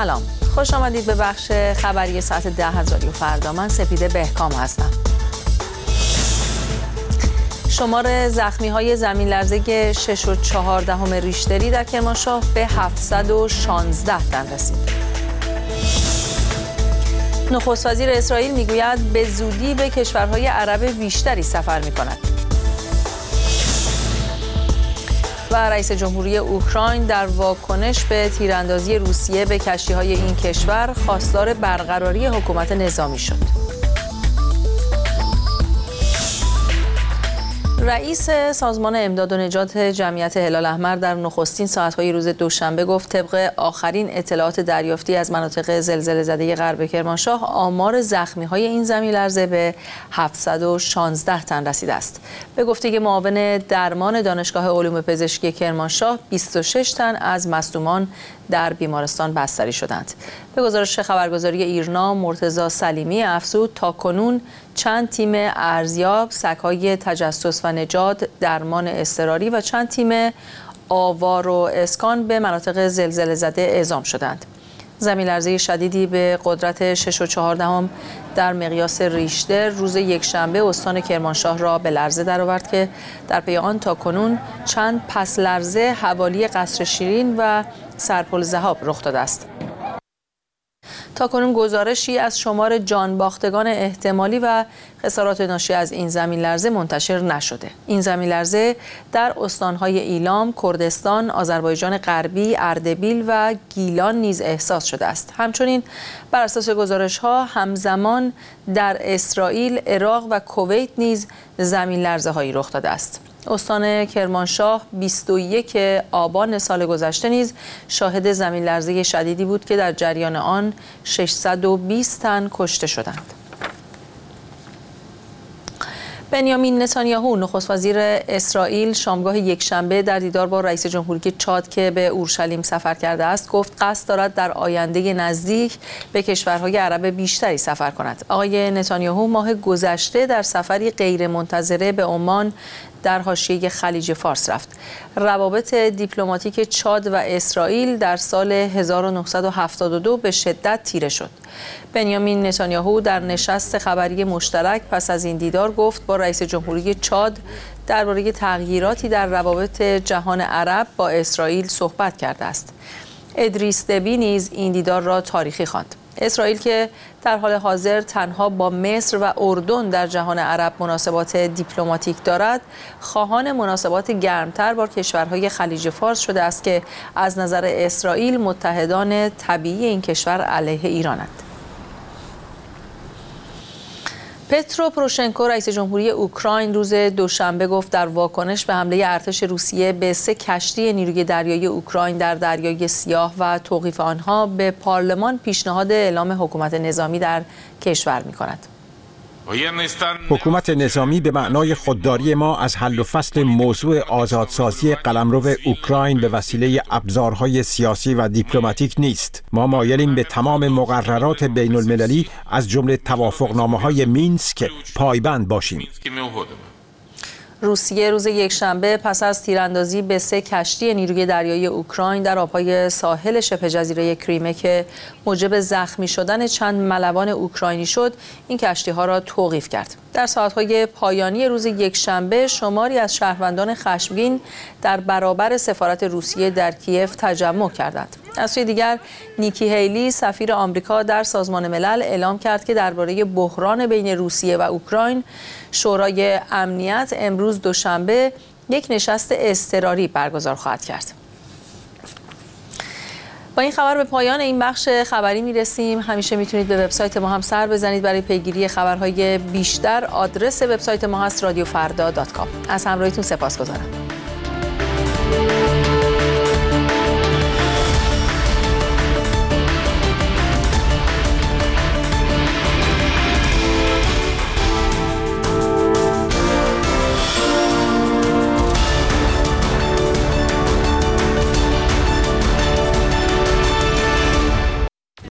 سلام، خوش آمدید به بخش خبری ساعت 10 از رادیو فردا. من سپیده بهکام هستم. شمار زخمی‌های زمین‌لرزه 6.4 ریشتری در کرمانشاه به 716 تن رسید. نخست وزیر اسرائیل میگوید به زودی به کشورهای عرب بیشتری سفر می‌کند. و رئیس جمهوری اوکراین در واکنش به تیراندازی روسیه به کشتی‌های این کشور خواستار برقراری حکومت نظامی شد. رئیس سازمان امداد و نجات جمعیت هلال احمر در نخستین ساعت‌های روز دوشنبه گفت طبق آخرین اطلاعات دریافتی از مناطق زلزله زده غرب کرمانشاه آمار زخمی‌های این زمین‌لرزه به 716 تن رسیده است. به گفته معاون درمان دانشگاه علوم پزشکی کرمانشاه 26 تن از مصدومان در بیمارستان بستری شدند. به گزارش خبرگزاری ایرنا مرتضی سلیمی افزود تاکنون چند تیم ارزیاب، سگ‌های تجسس و نجات، درمان اضطراری و چند تیم آوار و اسکان به مناطق زلزله زده اعزام شدند. زمین‌لرزه شدیدی به قدرت 6.4 در مقیاس ریشتر روز یکشنبه استان کرمانشاه را به لرزه درآورد که در پی آن تاکنون چند پس لرزه حوالی قصر شیرین و سرپل ذهاب رخ داده است. تاکنون گزارشی از شمار جان باختگان احتمالی و خسارات ناشی از این زمین‌لرزه منتشر نشده. این زمین‌لرزه در استان‌های ایلام، کردستان، آذربایجان غربی، اردبیل و گیلان نیز احساس شده است. همچنین بر اساس گزارش‌ها همزمان در اسرائیل، عراق و کویت نیز زمین‌لرزه‌هایی رخ داده است. استان کرمانشاه 21 آبان سال گذشته نیز شاهد زمین‌لرزه شدیدی بود که در جریان آن 620 تن کشته شدند. بنیامین نتانیاهو نخست وزیر اسرائیل شامگاه یکشنبه در دیدار با رئیس جمهوری چاد که به اورشلیم سفر کرده است گفت قصد دارد در آینده نزدیک به کشورهای عرب بیشتری سفر کند. آقای نتانیاهو ماه گذشته در سفری غیرمنتظره به عمان در حاشیه خلیج فارس رفت. روابط دیپلماتیک چاد و اسرائیل در سال 1972 به شدت تیره شد. بنیامین نتانیاهو در نشست خبری مشترک پس از این دیدار گفت با رئیس جمهوری چاد درباره تغییراتی در روابط جهان عرب با اسرائیل صحبت کرده است. ادریس دبی نیز این دیدار را تاریخی خواند. اسرائیل که در حال حاضر تنها با مصر و اردن در جهان عرب مناسبات دیپلماتیک دارد، خواهان مناسبات گرمتر با کشورهای خلیج فارس شده است که از نظر اسرائیل متحدان طبیعی این کشور علیه ایرانند. پترو پروشنکو رئیس جمهوری اوکراین روز دوشنبه گفت در واکنش به حمله ارتش روسیه به 3 کشتی نیروی دریایی اوکراین در دریای سیاه و توقیف آنها به پارلمان پیشنهاد اعلام حکومت نظامی در کشور می‌کند. حکومت نظامی به معنای خودداری ما از حل و فصل موضوع آزادسازی قلمرو اوکراین به وسیله ابزارهای سیاسی و دیپلماتیک نیست. ما مایلیم به تمام مقررات بین المللی از جمله توافقنامه‌های مینسک پایبند باشیم. روسیه روز یکشنبه پس از تیراندازی به 3 کشتی نیروی دریایی اوکراین در آبهای ساحل شبه جزیره کریمه که موجب زخمی شدن چند ملوان اوکراینی شد، این کشتی‌ها را توقیف کرد. در ساعت‌های پایانی روز یکشنبه شماری از شهروندان خشمگین در برابر سفارت روسیه در کیف تجمع کردند. از سوی دیگر نیکی هیلی سفیر آمریکا در سازمان ملل اعلام کرد که درباره بحران بین روسیه و اوکراین شورای امنیت امروز دوشنبه یک نشست اضطراری برگزار خواهد کرد. با این خبر به پایان این بخش خبری میرسیم. همیشه میتونید به وبسایت ما هم سر بزنید برای پیگیری خبرهای بیشتر. آدرس وبسایت ما هست radiofarda.com. از همراهیتون سپاسگزارم.